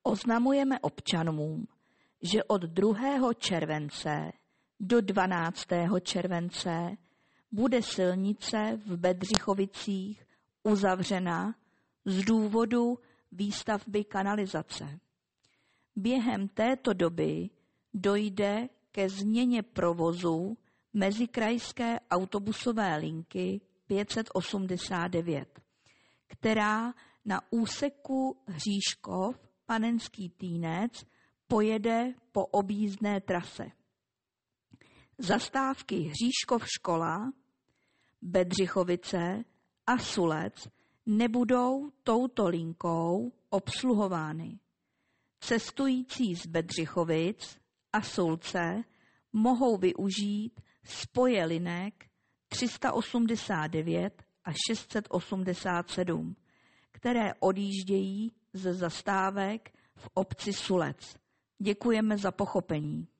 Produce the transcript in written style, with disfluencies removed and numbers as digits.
Oznamujeme občanům, že od 2. července do 12. července bude silnice v Bedřichovicích uzavřena z důvodu výstavby kanalizace. Během této doby dojde ke změně provozu mezikrajské autobusové linky 589, která na úseku Hříškov-Panenský Týnec pojede po objízdné trase. Zastávky Hříškov škola, Bedřichovice a Sulec nebudou touto linkou obsluhovány. Cestující z Bedřichovic a Sulce mohou využít spoje linek 389 a 687, které odjíždějí ze zastávek v obci Sulec. Děkujeme za pochopení.